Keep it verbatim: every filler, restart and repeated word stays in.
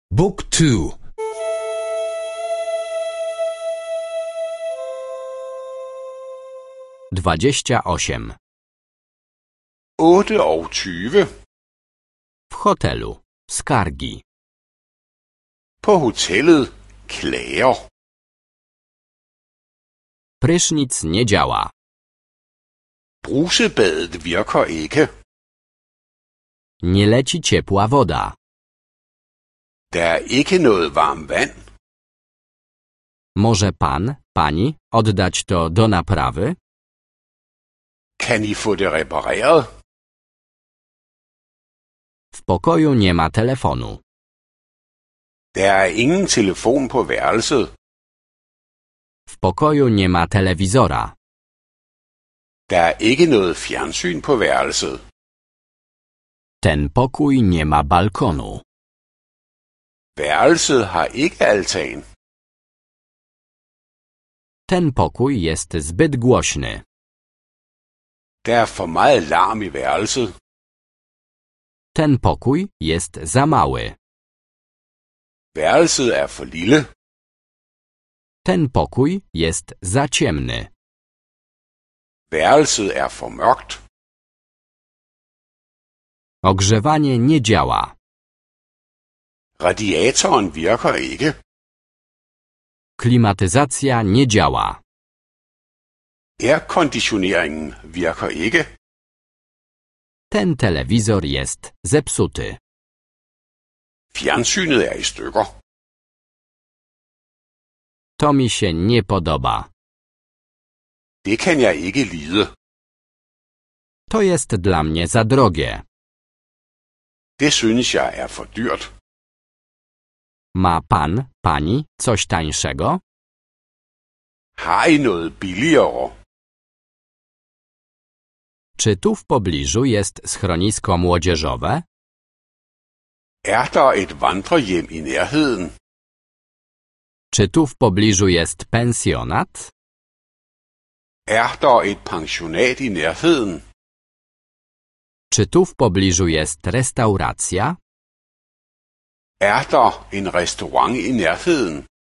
Book two. Dwadzieścia osiem. otte og tyve. W hotelu. Skargi. På hotellet. Klager. Prysznic nie działa. Brusebadet virker ikke. Nie leci ciepła woda. Der er ikke noget varmt vand. Może pan, pani oddać to do naprawy? Kan I få det repareret? W pokoju nie ma telefonu. Der er ingen telefon på værelset. W pokoju nie ma telewizora. Der er ikke noget fjernsyn på værelset. Ten pokój nie ma balkonu. Værelset har ikke altan. Ten pokój jest zbyt głośny. Der er for meget larm i værelset. Ten pokój jest za mały. Værelset er for lille. Ten pokój jest za ciemny. Værelset er for mørkt. Ogrzewanie nie działa. Radiatoren virker ikke. Klimatyzacja nie działa. Airconditioneringen virker ikke. Ten telewizor jest zepsuty. Fjernsynet er i stykker. To mi się nie podoba. Det kan jeg ikke lide. To jest dla mnie za drogie. Det synes jeg er for dyrt. Ma pan, pani coś tańszego? Har I noget billigere? Czy tu w pobliżu jest schronisko młodzieżowe? Er der et vandrehjem i nærheden? Czy tu w pobliżu jest pensjonat? Er der et pensionat i nærheden? Czy tu w pobliżu jest restauracja? Er der en restaurant i nærheden?